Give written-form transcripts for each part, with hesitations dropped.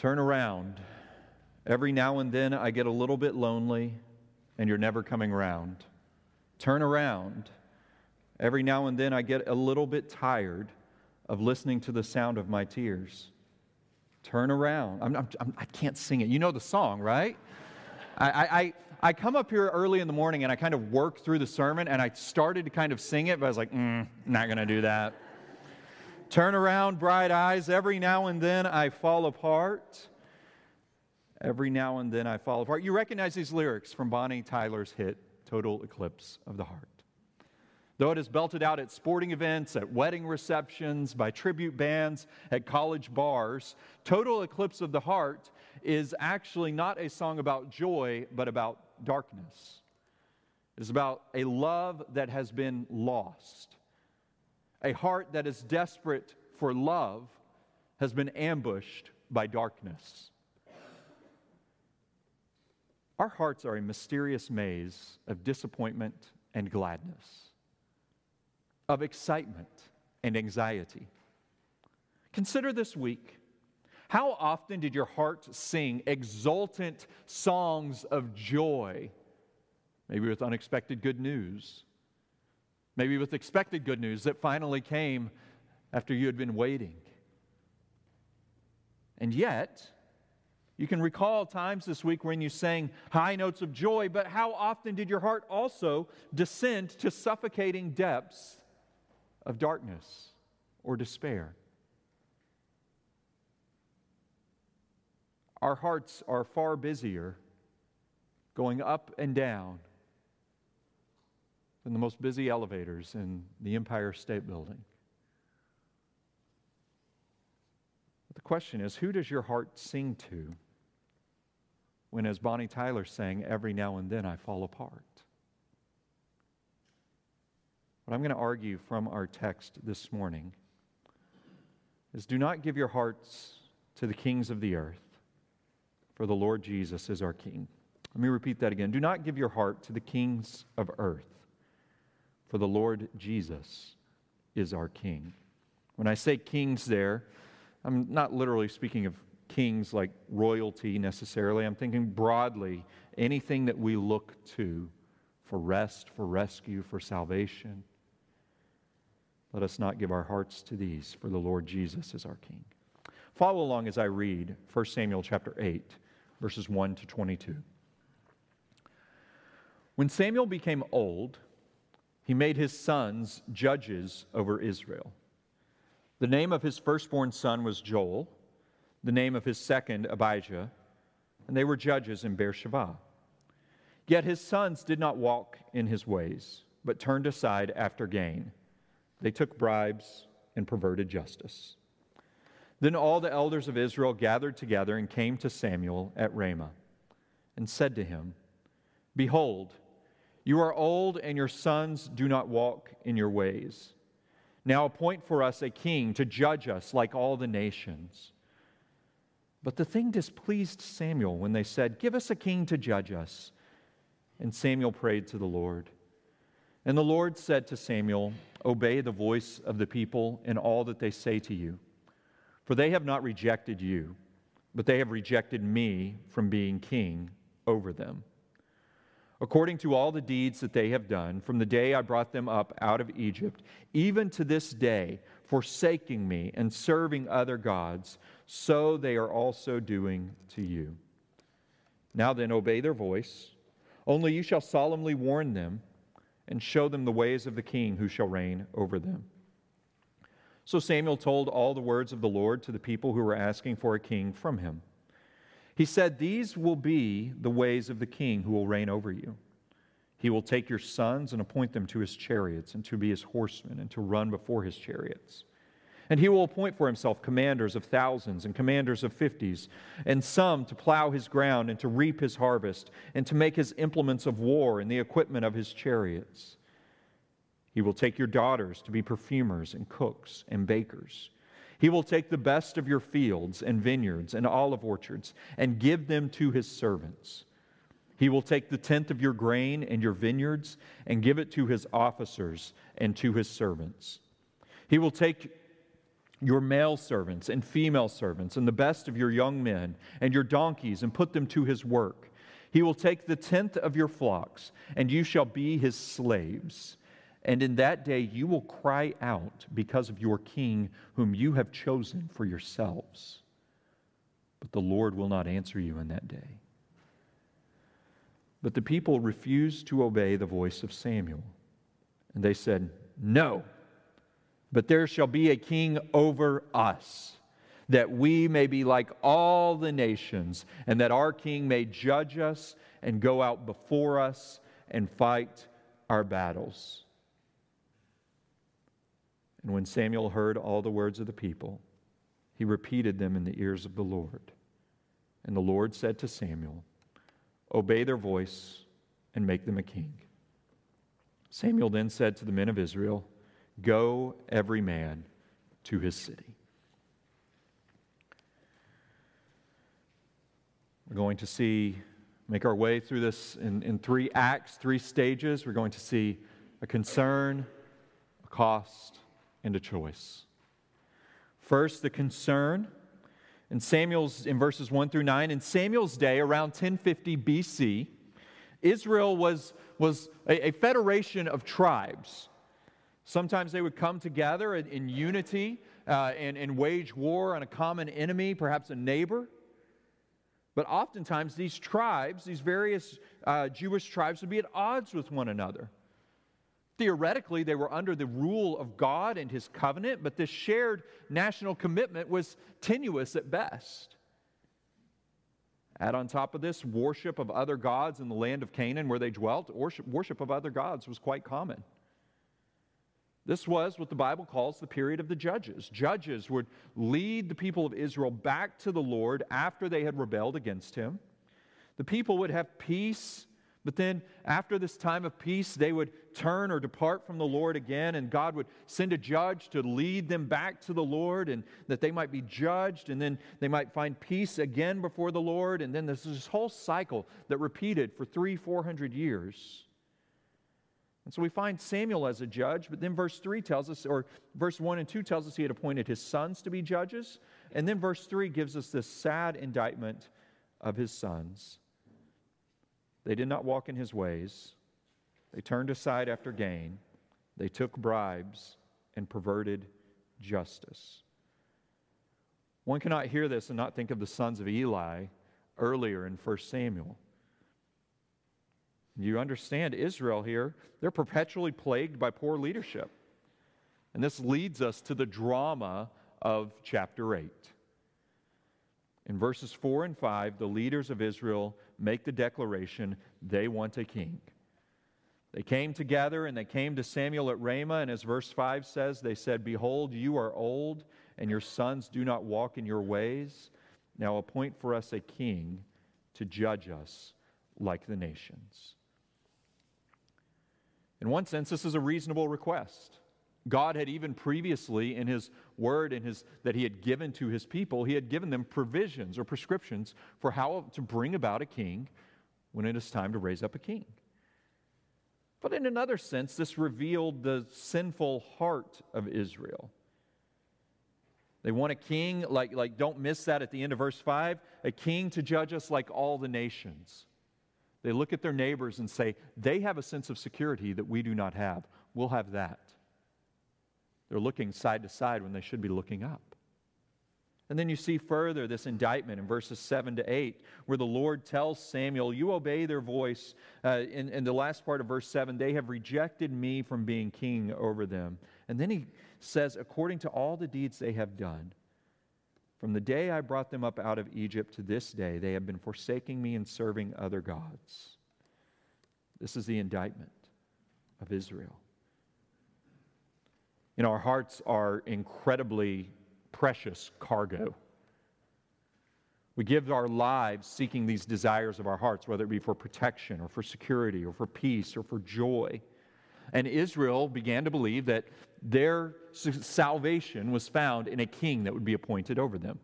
Turn around. Every now and then I get a little bit lonely, and you're never coming round. Turn around. Every now and then I get a little bit tired of listening to the sound of my tears. Turn around. I can't sing it. You know the song, right? I come up here early in the morning and I kind of work through the sermon, and I started to kind of sing it, but I was like, not going to do that. Turn around, bright eyes. Every now and then I fall apart. Every now and then I fall apart. You recognize these lyrics from Bonnie Tyler's hit, Total Eclipse of the Heart. Though it is belted out at sporting events, at wedding receptions, by tribute bands, at college bars, Total Eclipse of the Heart is actually not a song about joy, but about darkness. It is about a love that has been lost. A heart that is desperate for love has been ambushed by darkness. Our hearts are a mysterious maze of disappointment and gladness, of excitement and anxiety. Consider this week. How often did your heart sing exultant songs of joy? Maybe with unexpected good news. Maybe with expected good news that finally came after you had been waiting. And yet, you can recall times this week when you sang high notes of joy, but how often did your heart also descend to suffocating depths of darkness or despair? Our hearts are far busier going up and down than the most busy elevators in the Empire State Building. But the question is, who does your heart sing to when, as Bonnie Tyler sang, every now and then I fall apart? What I'm going to argue from our text this morning is, do not give your hearts to the kings of the earth, for the Lord Jesus is our King. Let me repeat that again. Do not give your heart to the kings of earth, for the Lord Jesus is our King. When I say kings there, I'm not literally speaking of kings like royalty necessarily. I'm thinking broadly, anything that we look to for rest, for rescue, for salvation. Let us not give our hearts to these, for the Lord Jesus is our King. Follow along as I read 1 Samuel chapter 8, verses 1 to 22. When Samuel became old, he made his sons judges over Israel. The name of his firstborn son was Joel, the name of his second Abijah, and they were judges in Beersheba. Yet his sons did not walk in his ways, but turned aside after gain. They took bribes and perverted justice. Then all the elders of Israel gathered together and came to Samuel at Ramah and said to him, "Behold, you are old, and your sons do not walk in your ways. Now appoint for us a king to judge us like all the nations." But the thing displeased Samuel when they said, "Give us a king to judge us." And Samuel prayed to the Lord. And the Lord said to Samuel, "Obey the voice of the people in all that they say to you. For they have not rejected you, but they have rejected me from being king over them. According to all the deeds that they have done, from the day I brought them up out of Egypt, even to this day, forsaking me and serving other gods, so they are also doing to you. Now then, obey their voice. Only you shall solemnly warn them and show them the ways of the king who shall reign over them." So Samuel told all the words of the Lord to the people who were asking for a king from him. He said, "These will be the ways of the king who will reign over you. He will take your sons and appoint them to his chariots and to be his horsemen and to run before his chariots. And he will appoint for himself commanders of thousands and commanders of 50s, and some to plow his ground and to reap his harvest, and to make his implements of war and the equipment of his chariots. He will take your daughters to be perfumers and cooks and bakers. He will take the best of your fields and vineyards and olive orchards and give them to his servants. He will take the tenth of your grain and your vineyards and give it to his officers and to his servants. He will take your male servants and female servants, and the best of your young men, and your donkeys, and put them to his work. He will take the 10th of your flocks, and you shall be his slaves. And in that day you will cry out because of your king, whom you have chosen for yourselves. But the Lord will not answer you in that day." But the people refused to obey the voice of Samuel. And they said, "No, but there shall be a king over us, that we may be like all the nations, and that our king may judge us and go out before us and fight our battles." And when Samuel heard all the words of the people, he repeated them in the ears of the Lord. And the Lord said to Samuel, "Obey their voice and make them a king." Samuel then said to the men of Israel, "Go every man to his city." We're going to make our way through this in 3 acts, 3 stages. We're going to see a concern, a cost, and a choice. First, the concern. In verses 1 through 9, in Samuel's day, around 1050 BC, Israel was a federation of tribes. Sometimes they would come together in unity and wage war on a common enemy, perhaps a neighbor. But oftentimes these tribes, these various Jewish tribes, would be at odds with one another. Theoretically, they were under the rule of God and His covenant, but this shared national commitment was tenuous at best. Add on top of this, worship of other gods in the land of Canaan where they dwelt. Worship of other gods was quite common. This was what the Bible calls the period of the judges. Judges would lead the people of Israel back to the Lord after they had rebelled against Him. The people would have peace, but then after this time of peace, they would turn or depart from the Lord again, and God would send a judge to lead them back to the Lord, and that they might be judged, and then they might find peace again before the Lord. And then there's this whole cycle that repeated for 300-400 years. And so we find Samuel as a judge, but then verse 3 tells us, or verse 1 and 2 tells us he had appointed his sons to be judges. And then verse 3 gives us this sad indictment of his sons. They did not walk in his ways. They turned aside after gain. They took bribes and perverted justice. One cannot hear this and not think of the sons of Eli earlier in 1 Samuel. You understand Israel here, they're perpetually plagued by poor leadership. And this leads us to the drama of chapter 8. In verses 4 and 5, the leaders of Israel make the declaration they want a king. They came together and they came to Samuel at Ramah, and as verse 5 says, they said, "Behold, you are old, and your sons do not walk in your ways. Now appoint for us a king to judge us like the nations." In one sense, this is a reasonable request. God had even previously, in His word that He had given to His people, He had given them provisions or prescriptions for how to bring about a king when it is time to raise up a king. But in another sense, this revealed the sinful heart of Israel. They want a king, like don't miss that at the end of verse 5, a king to judge us like all the nations. They look at their neighbors and say, they have a sense of security that we do not have. We'll have that. They're looking side to side when they should be looking up. And then you see further this indictment in verses 7 to 8, where the Lord tells Samuel, you obey their voice. In the last part of verse 7, they have rejected me from being king over them. And then he says, according to all the deeds they have done, from the day I brought them up out of Egypt to this day, they have been forsaking me and serving other gods. This is the indictment of Israel. You know, our hearts are incredibly precious cargo. We give our lives seeking these desires of our hearts, whether it be for protection or for security or for peace or for joy. And Israel began to believe that their salvation was found in a king that would be appointed over them.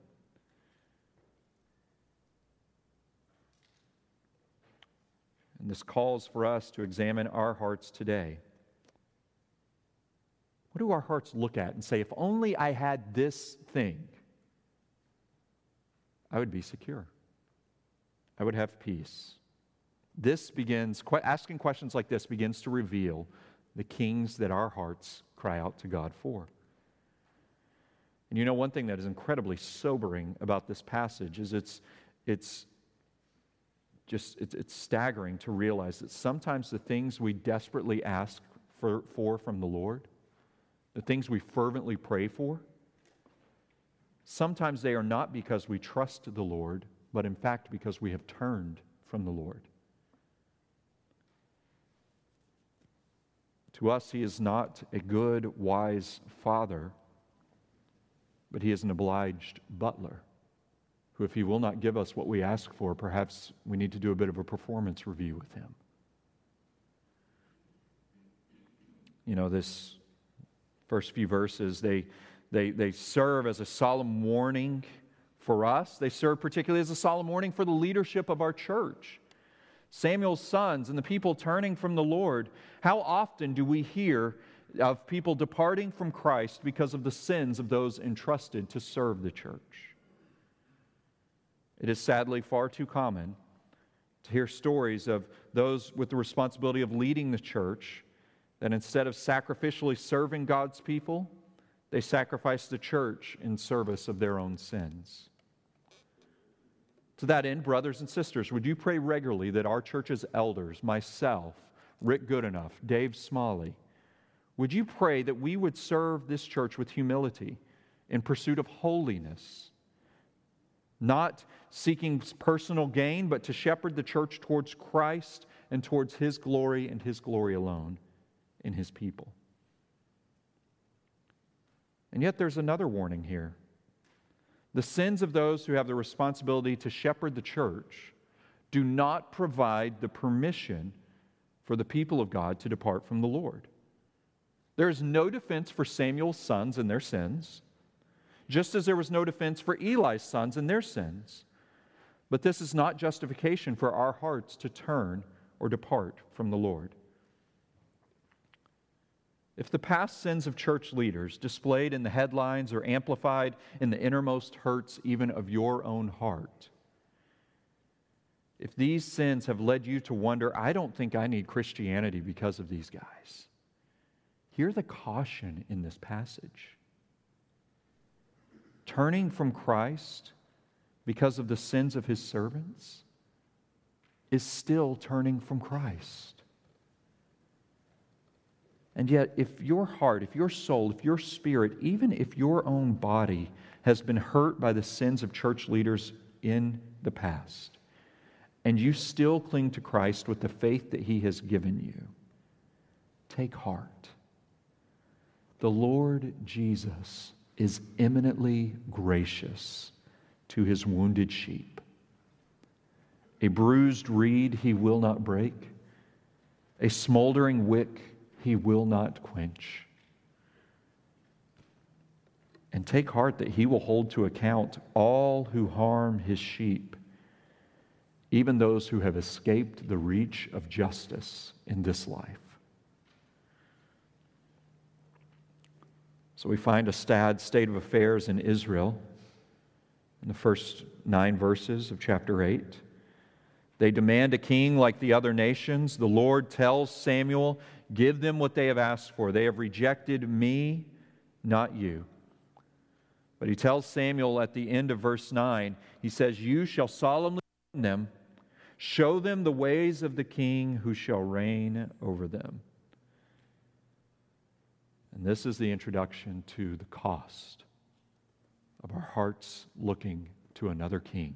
And this calls for us to examine our hearts today. what do our hearts look at and say, if only I had this thing, I would be secure. I would have peace. Asking questions like this begins to reveal the kings that our hearts cry out to God for. And you know, one thing that is incredibly sobering about this passage is it's staggering to realize that sometimes the things we desperately ask for from the Lord, the things we fervently pray for, sometimes they are not because we trust the Lord, but in fact because we have turned from the Lord. To us, He is not a good, wise father, but He is an obliged butler, who, if He will not give us what we ask for, perhaps we need to do a bit of a performance review with Him. You know, this first few verses, they serve as a solemn warning for us. They serve particularly as a solemn warning for the leadership of our church. Samuel's sons and the people turning from the Lord. How often do we hear of people departing from Christ because of the sins of those entrusted to serve the church? It is sadly far too common to hear stories of those with the responsibility of leading the church that instead of sacrificially serving God's people, they sacrifice the church in service of their own sins. To that end, brothers and sisters, would you pray regularly that our church's elders, myself, Rick Goodenough, Dave Smalley, would you pray that we would serve this church with humility in pursuit of holiness, not seeking personal gain, but to shepherd the church towards Christ and towards His glory and His glory alone in His people? And yet there's another warning here. The sins of those who have the responsibility to shepherd the church do not provide the permission for the people of God to depart from the Lord. There is no defense for Samuel's sons and their sins, just as there was no defense for Eli's sons and their sins. But this is not justification for our hearts to turn or depart from the Lord. If the past sins of church leaders, displayed in the headlines or amplified in the innermost hurts even of your own heart, if these sins have led you to wonder, I don't think I need Christianity because of these guys, hear the caution in this passage. Turning from Christ because of the sins of His servants is still turning from Christ. And yet, if your heart, if your soul, if your spirit, even if your own body has been hurt by the sins of church leaders in the past, and you still cling to Christ with the faith that He has given you, take heart. The Lord Jesus is eminently gracious to His wounded sheep. A bruised reed He will not break, a smoldering wick He will not quench. And take heart that He will hold to account all who harm His sheep, even those who have escaped the reach of justice in this life. So we find a sad state of affairs in Israel in the first 9 verses of chapter 8. They demand a king like the other nations. The Lord tells Samuel, give them what they have asked for. They have rejected me, not you. But He tells Samuel at the end of verse 9, He says, you shall solemnly warn them, show them the ways of the king who shall reign over them. And this is the introduction to the cost of our hearts looking to another king.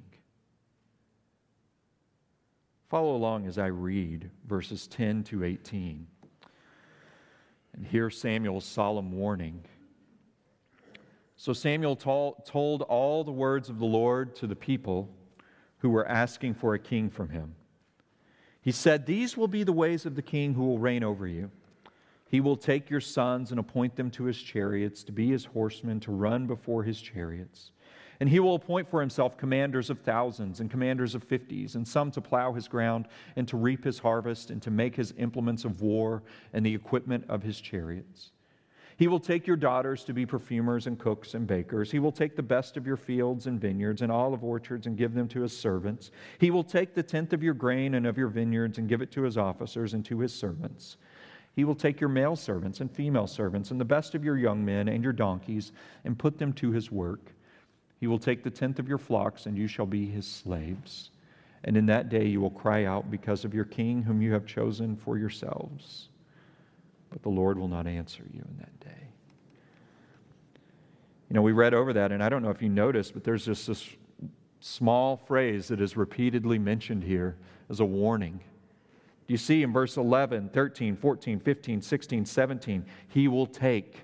Follow along as I read verses 10 to 18. And hear Samuel's solemn warning. So Samuel told all the words of the Lord to the people who were asking for a king from him. He said, these will be the ways of the king who will reign over you. He will take your sons and appoint them to his chariots, to be his horsemen, to run before his chariots. And he will appoint for himself commanders of thousands and commanders of 50s, and some to plow his ground and to reap his harvest and to make his implements of war and the equipment of his chariots. He will take your daughters to be perfumers and cooks and bakers. He will take the best of your fields and vineyards and olive orchards and give them to his servants. He will take the tenth of your grain and of your vineyards and give it to his officers and to his servants. He will take your male servants and female servants and the best of your young men and your donkeys and put them to his work. He will take the tenth of your flocks, and you shall be his slaves. And in that day you will cry out because of your king whom you have chosen for yourselves. But the Lord will not answer you in that day. You know, we read over that, and I don't know if you noticed, but there's just this small phrase that is repeatedly mentioned here as a warning. Do you see in verse 11, 13, 14, 15, 16, 17, he will take.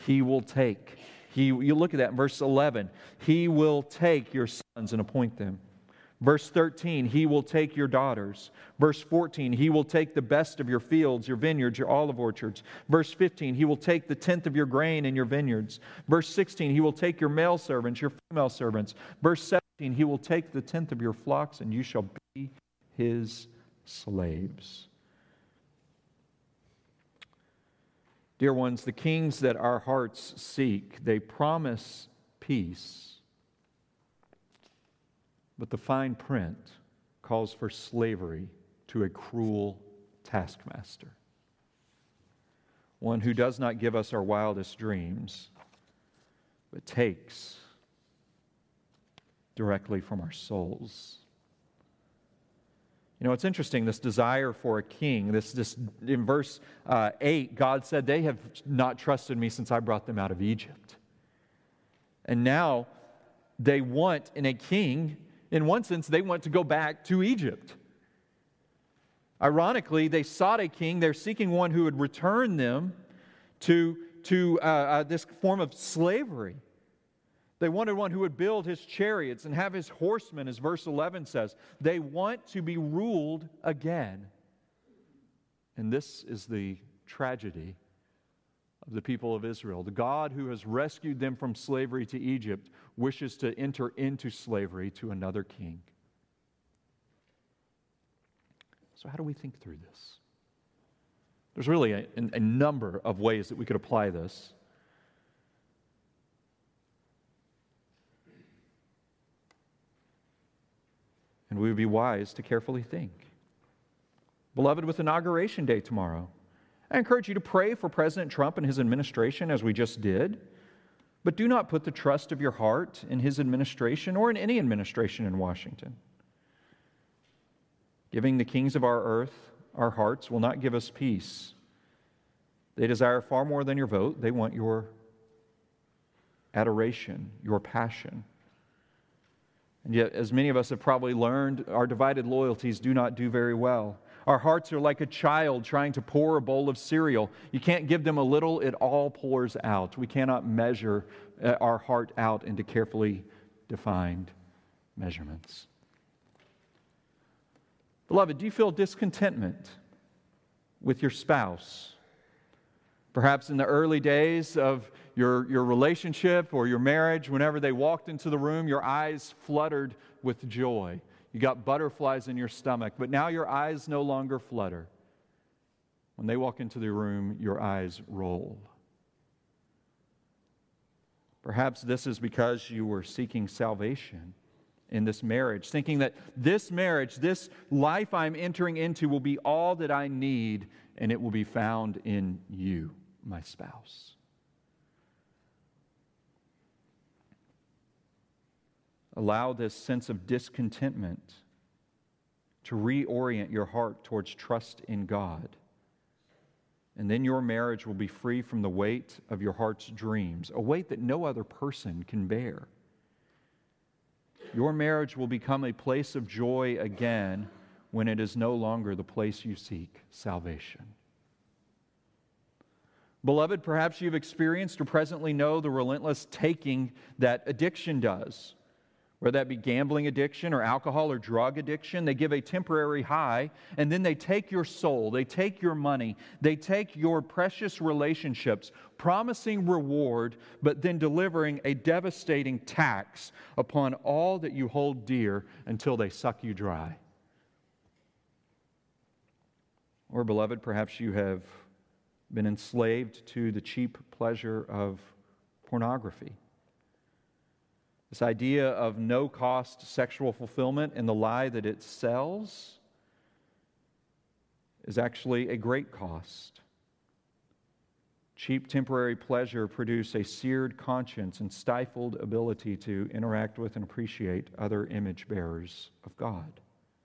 You look at that in verse 11. He will take your sons and appoint them. Verse 13, he will take your daughters. Verse 14, he will take the best of your fields, your vineyards, your olive orchards. Verse 15, he will take the tenth of your grain in your vineyards. Verse 16, he will take your male servants, your female servants. Verse 17, he will take the tenth of your flocks, and you shall be his slaves. Dear ones, the kings that our hearts seek, they promise peace. But the fine print calls for slavery to a cruel taskmaster. One who does not give us our wildest dreams, but takes directly from our souls. You know, it's interesting, this desire for a king, this in verse 8, God said, they have not trusted me since I brought them out of Egypt. And now they want in a king. In one sense, they want to go back to Egypt. Ironically, they sought a king. They're seeking one who would return them to this form of slavery. They wanted one who would build his chariots and have his horsemen, as verse 11 says. They want to be ruled again. And this is the tragedy of the people of Israel. The God who has rescued them from slavery to Egypt wishes to enter into slavery to another king. So how do we think through this? There's really a number of ways that we could apply this. And we would be wise to carefully think. Beloved, with Inauguration Day tomorrow, I encourage you to pray for President Trump and his administration, as we just did. But do not put the trust of your heart in his administration or in any administration in Washington. Giving the kings of our earth our hearts will not give us peace. They desire far more than your vote. They want your adoration, your passion. And yet, as many of us have probably learned, our divided loyalties do not do very well. Our hearts are like a child trying to pour a bowl of cereal. You can't give them a little, it all pours out. We cannot measure our heart out into carefully defined measurements. Beloved, do you feel discontentment with your spouse? Perhaps in the early days of your relationship or your marriage, whenever they walked into the room, your eyes fluttered with joy. You got butterflies in your stomach, but now your eyes no longer flutter. When they walk into the room, your eyes roll. Perhaps this is because you were seeking salvation in this marriage, thinking that this marriage, this life I'm entering into will be all that I need, and it will be found in you, my spouse. Allow this sense of discontentment to reorient your heart towards trust in God. And then your marriage will be free from the weight of your heart's dreams, a weight that no other person can bear. Your marriage will become a place of joy again when it is no longer the place you seek salvation. Beloved, perhaps you've experienced or presently know the relentless taking that addiction does. Whether that be gambling addiction or alcohol or drug addiction, they give a temporary high, and then they take your soul, they take your money, they take your precious relationships, promising reward, but then delivering a devastating tax upon all that you hold dear until they suck you dry. Or, beloved, perhaps you have been enslaved to the cheap pleasure of pornography. This idea of no-cost sexual fulfillment and the lie that it sells is actually a great cost. Cheap temporary pleasure produce a seared conscience and stifled ability to interact with and appreciate other image bearers of God.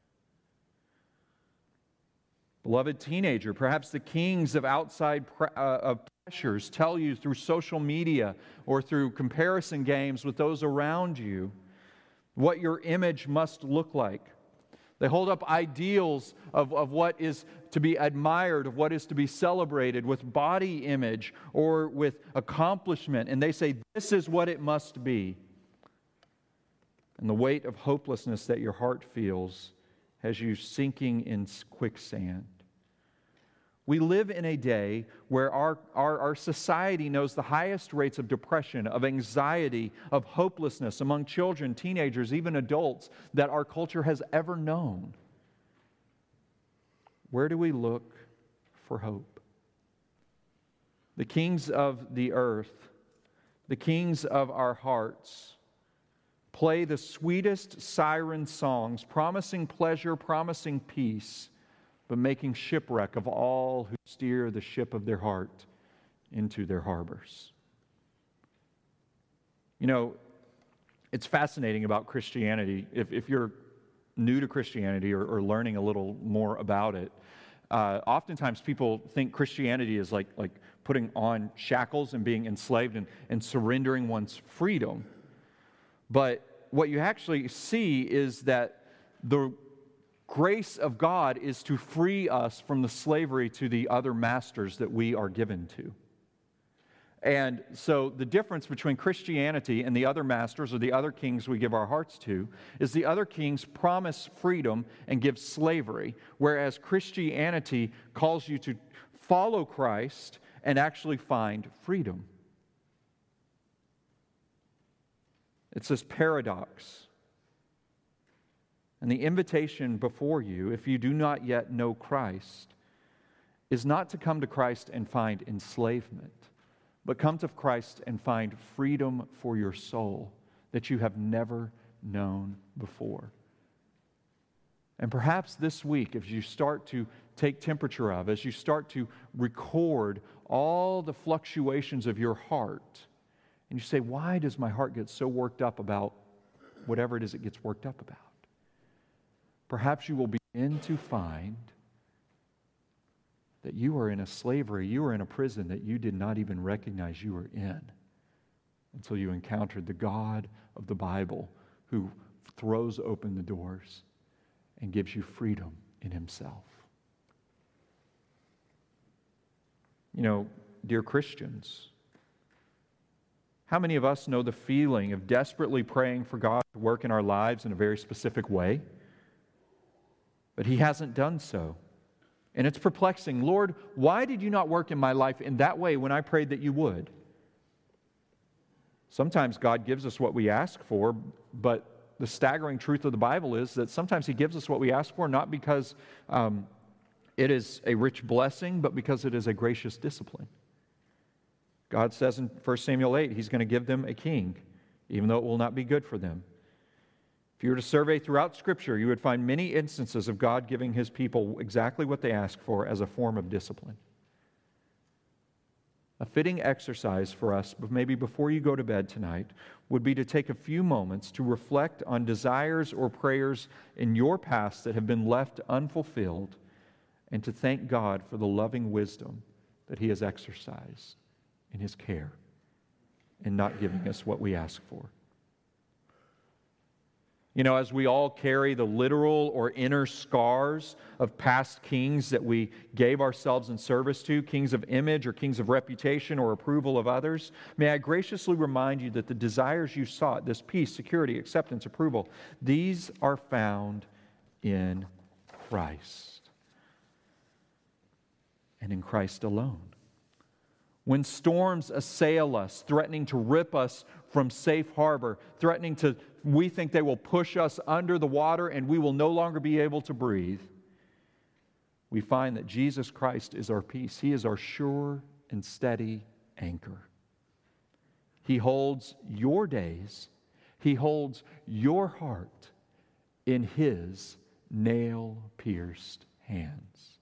Beloved teenager, perhaps the kings of outside pressures tell you through social media or through comparison games with those around you what your image must look like. They hold up ideals of what is to be admired, of what is to be celebrated with body image or with accomplishment, and they say, this is what it must be. And the weight of hopelessness that your heart feels has you sinking in quicksand. We live in a day where our society knows the highest rates of depression, of anxiety, of hopelessness among children, teenagers, even adults that our culture has ever known. Where do we look for hope? The kings of the earth, the kings of our hearts, play the sweetest siren songs, promising pleasure, promising peace, but making shipwreck of all who steer the ship of their heart into their harbors. You know, it's fascinating about Christianity. If you're new to Christianity or learning a little more about it, oftentimes people think Christianity is like putting on shackles and being enslaved and surrendering one's freedom. But what you actually see is that the grace of God is to free us from the slavery to the other masters that we are given to. And so the difference between Christianity and the other masters or the other kings we give our hearts to is the other kings promise freedom and give slavery, whereas Christianity calls you to follow Christ and actually find freedom. It's this paradox. And the invitation before you, if you do not yet know Christ, is not to come to Christ and find enslavement, but come to Christ and find freedom for your soul that you have never known before. And perhaps this week, as you start to take temperature of, as you start to record all the fluctuations of your heart, and you say, why does my heart get so worked up about whatever it is it gets worked up about? Perhaps you will begin to find that you are in a slavery, you are in a prison that you did not even recognize you were in until you encountered the God of the Bible who throws open the doors and gives you freedom in Himself. You know, dear Christians, how many of us know the feeling of desperately praying for God to work in our lives in a very specific way? But He hasn't done so. And it's perplexing. Lord, why did you not work in my life in that way when I prayed that you would? Sometimes God gives us what we ask for, but the staggering truth of the Bible is that sometimes He gives us what we ask for not because it is a rich blessing, but because it is a gracious discipline. God says in 1 Samuel 8, He's going to give them a king, even though it will not be good for them. If you were to survey throughout Scripture, you would find many instances of God giving His people exactly what they ask for as a form of discipline. A fitting exercise for us, maybe before you go to bed tonight, would be to take a few moments to reflect on desires or prayers in your past that have been left unfulfilled and to thank God for the loving wisdom that He has exercised in His care in not giving us what we ask for. You know, as we all carry the literal or inner scars of past kings that we gave ourselves in service to, kings of image or kings of reputation or approval of others, may I graciously remind you that the desires you sought, this peace, security, acceptance, approval, these are found in Christ and in Christ alone. When storms assail us, threatening to rip us from safe harbor, we think they will push us under the water and we will no longer be able to breathe. we find that Jesus Christ is our peace. He is our sure and steady anchor. He holds your days, He holds your heart in His nail-pierced hands.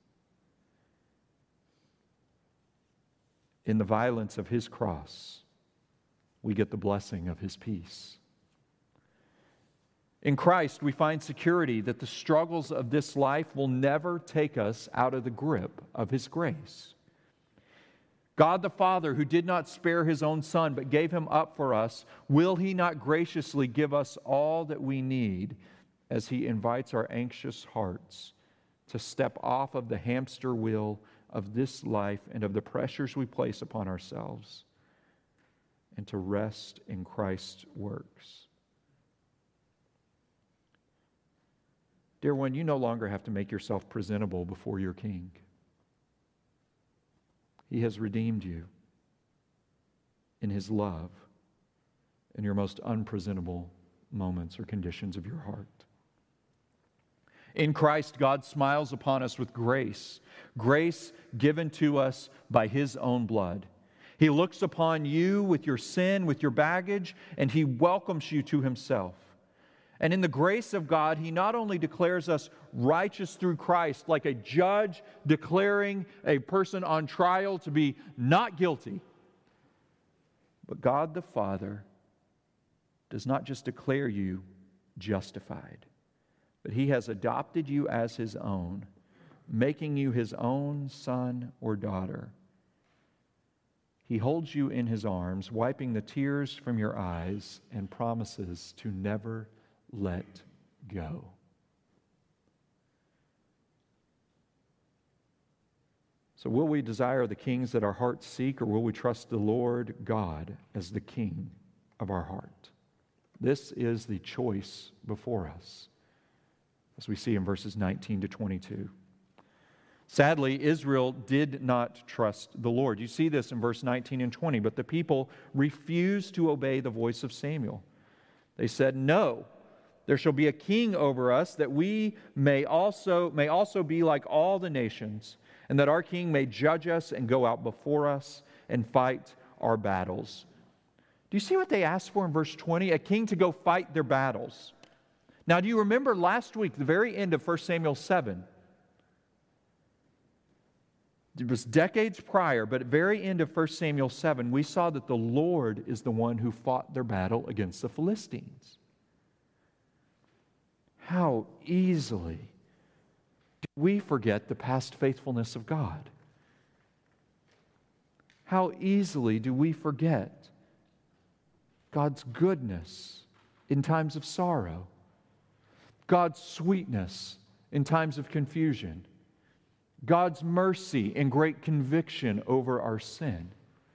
In the violence of His cross, we get the blessing of His peace. In Christ, we find security that the struggles of this life will never take us out of the grip of His grace. God the Father, who did not spare His own Son, but gave Him up for us, will He not graciously give us all that we need as He invites our anxious hearts to step off of the hamster wheel of this life and of the pressures we place upon ourselves and to rest in Christ's works? Dear one, you no longer have to make yourself presentable before your King. He has redeemed you in His love in your most unpresentable moments or conditions of your heart. In Christ, God smiles upon us with grace, grace given to us by His own blood. He looks upon you with your sin, with your baggage, and He welcomes you to Himself. And in the grace of God, He not only declares us righteous through Christ, like a judge declaring a person on trial to be not guilty, but God the Father does not just declare you justified, but He has adopted you as His own, making you His own son or daughter. He holds you in His arms, wiping the tears from your eyes, and promises to never let go. So will we desire the kings that our hearts seek, or will we trust the Lord God as the King of our heart? This is the choice before us, as we see in verses 19 to 22. Sadly, Israel did not trust the Lord. You see this in verse 19 and 20. But the people refused to obey the voice of Samuel. They said, "No, there shall be a king over us, that we may also be like all the nations, and that our king may judge us and go out before us and fight our battles." Do you see what they asked for in verse 20? A king to go fight their battles. Now, do you remember last week, the very end of 1 Samuel 7? It was decades prior, but at the very end of 1 Samuel 7, we saw that the Lord is the one who fought their battle against the Philistines. How easily do we forget the past faithfulness of God? How easily do we forget God's goodness in times of sorrow, God's sweetness in times of confusion, God's mercy and great conviction over our sin.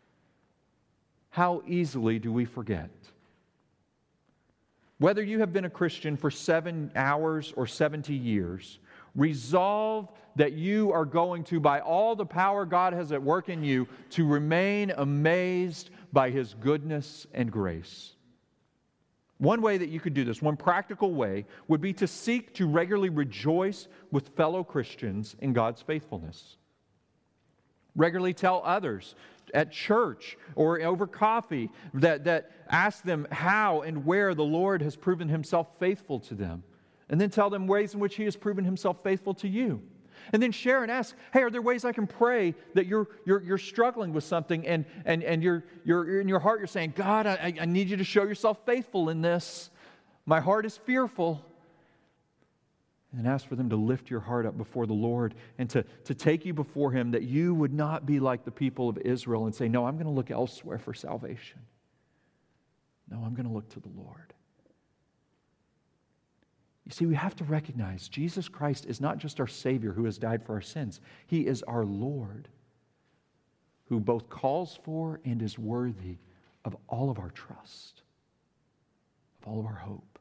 How easily do we forget? Whether you have been a Christian for 7 hours or 70 years, resolve that you are going to, by all the power God has at work in you, to remain amazed by His goodness and grace. One way that you could do this, one practical way, would be to seek to regularly rejoice with fellow Christians in God's faithfulness. Regularly tell others at church or over coffee that ask them how and where the Lord has proven Himself faithful to them. And then tell them ways in which He has proven Himself faithful to you. And then share and ask, hey, are there ways I can pray that you're struggling with something and you're in your heart you're saying, God, I need you to show yourself faithful in this. My heart is fearful. And ask for them to lift your heart up before the Lord and to take you before Him, that you would not be like the people of Israel and say, no, I'm going to look elsewhere for salvation. No, I'm going to look to the Lord. You see, we have to recognize Jesus Christ is not just our Savior who has died for our sins. He is our Lord, who both calls for and is worthy of all of our trust, of all of our hope.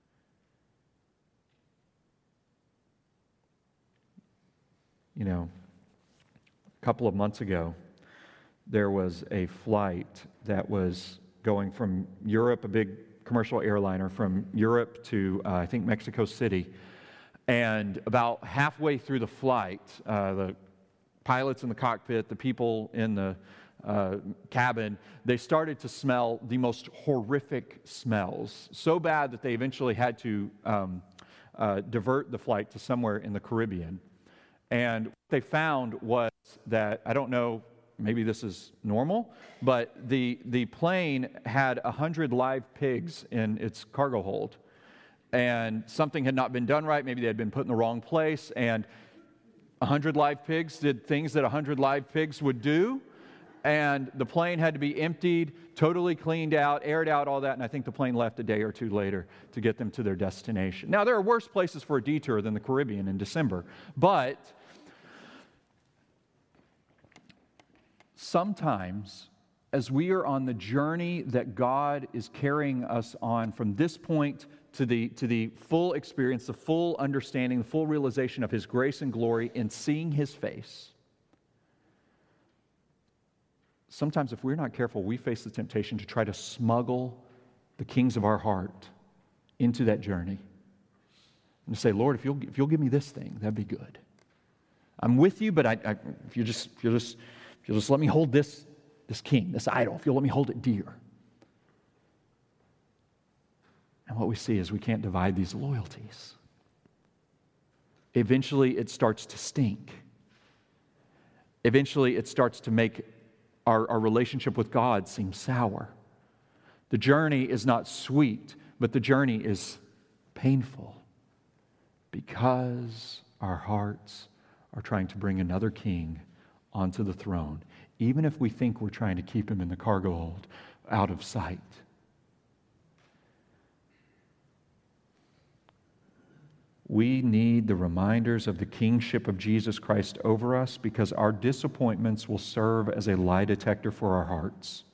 You know, a couple of months ago, there was a flight that was going from Europe, a big commercial airliner from Europe to, I think, Mexico City. And about halfway through the flight, the pilots in the cockpit, the people in the cabin, they started to smell the most horrific smells. So bad that they eventually had to divert the flight to somewhere in the Caribbean. And what they found was that, I don't know, maybe this is normal, but the plane had 100 live pigs in its cargo hold. And something had not been done right. Maybe they had been put in the wrong place. And 100 live pigs did things that 100 live pigs would do. And the plane had to be emptied, totally cleaned out, aired out, all that. And I think the plane left a day or two later to get them to their destination. Now, there are worse places for a detour than the Caribbean in December. But sometimes, as we are on the journey that God is carrying us on from this point to the full experience, the full understanding, the full realization of His grace and glory in seeing His face, sometimes if we're not careful, we face the temptation to try to smuggle the kings of our heart into that journey. And to say, Lord, if you'll give me this thing, that'd be good. I'm with you, but if you'll just let me hold this king, this idol, if you'll let me hold it dear. And what we see is we can't divide these loyalties. Eventually, it starts to stink. Eventually, it starts to make our relationship with God seem sour. The journey is not sweet, but the journey is painful because our hearts are trying to bring another king onto the throne, even if we think we're trying to keep him in the cargo hold out of sight. We need the reminders of the kingship of Jesus Christ over us because our disappointments will serve as a lie detector for our hearts.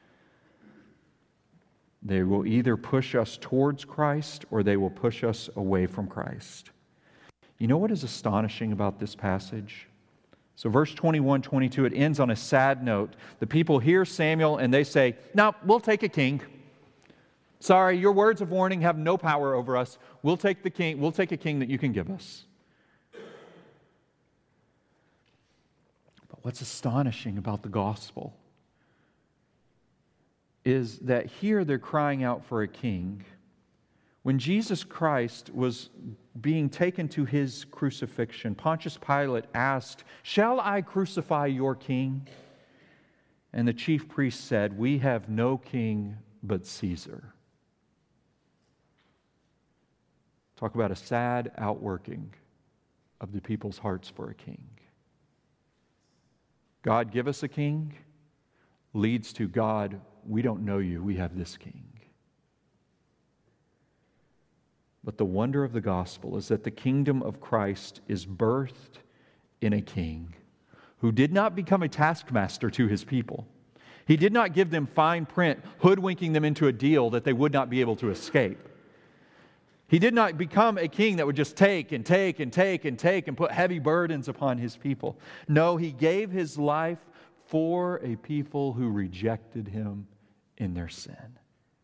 They will either push us towards Christ or they will push us away from Christ. You know what is astonishing about this passage? So verse 21, 22, it ends on a sad note. The people hear Samuel and they say, "No, we'll take a king. Sorry, your words of warning have no power over us. We'll take the king. We'll take a king that you can give us." But what's astonishing about the gospel is that here they're crying out for a king. When Jesus Christ was being taken to his crucifixion, Pontius Pilate asked, "Shall I crucify your king?" And the chief priests said, "We have no king but Caesar." Talk about a sad outworking of the people's hearts for a king. God, give us a king, leads to God, we don't know you, we have this king. But the wonder of the gospel is that the kingdom of Christ is birthed in a king who did not become a taskmaster to his people. He did not give them fine print, hoodwinking them into a deal that they would not be able to escape. He did not become a king that would just take and take and take and take and put heavy burdens upon his people. No, he gave his life for a people who rejected him in their sin.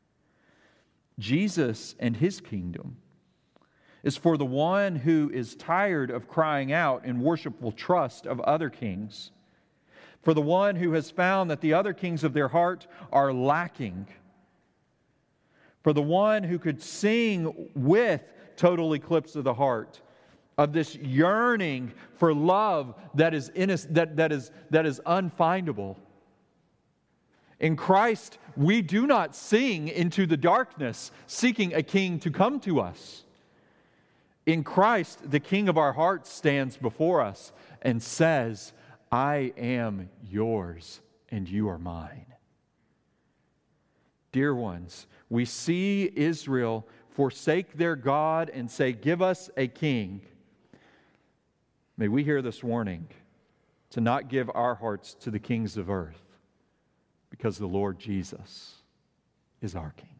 Jesus and his kingdom is for the one who is tired of crying out in worshipful trust of other kings, for the one who has found that the other kings of their heart are lacking, for the one who could sing with total eclipse of the heart, of this yearning for love that is unfindable. In Christ, we do not sing into the darkness, seeking a king to come to us. In Christ, the King of our hearts stands before us and says, "I am yours and you are mine." Dear ones, we see Israel forsake their God and say, "Give us a king." May we hear this warning to not give our hearts to the kings of earth, because the Lord Jesus is our King.